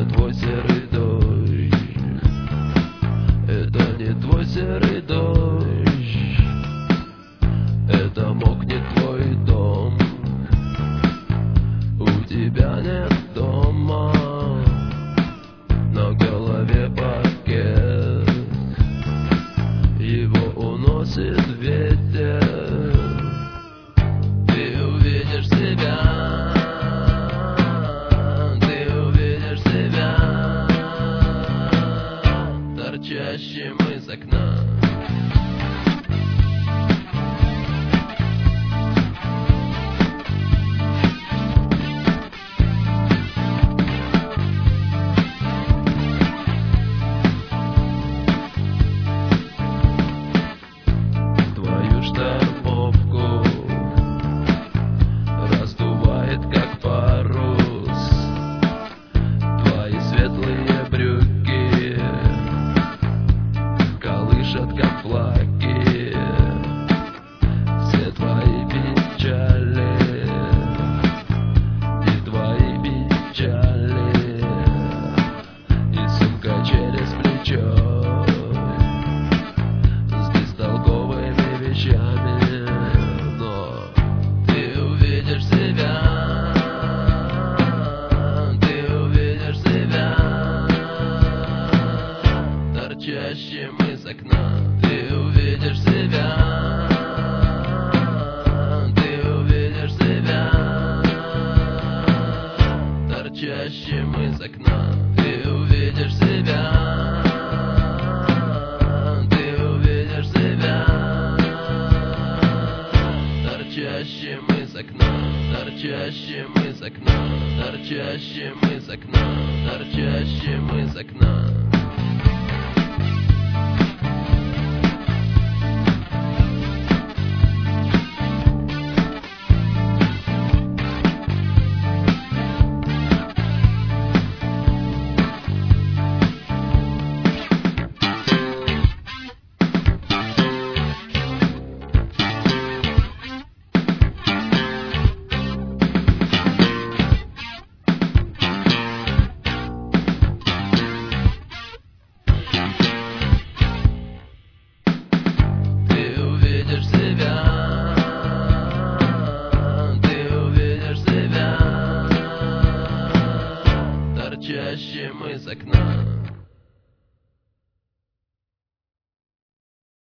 твой серый дождь, это не твой серый дождь, это мокнет твой дом. У тебя нет дома, на голове пакет, его уносит ветер. Ты увидишь себя, ты увидишь себя торчащим из окна. Твою штормовку раздувает как парус, твои светлые брюки колышат как флаги, все твои печали и твои печали, и сумка через плечо с бестолковыми вещами. Но ты увидишь себя, ты увидишь себя торчащим из окна. Ты увидишь себя, ты увидишь себя торчащим из окна. Ты увидишь себя, ты увидишь себя торчащим из окна, торчащим из окна, торчащим из окна, торчащим из окна. Ты увидишь себя, ты увидишь себя торчащим из окна.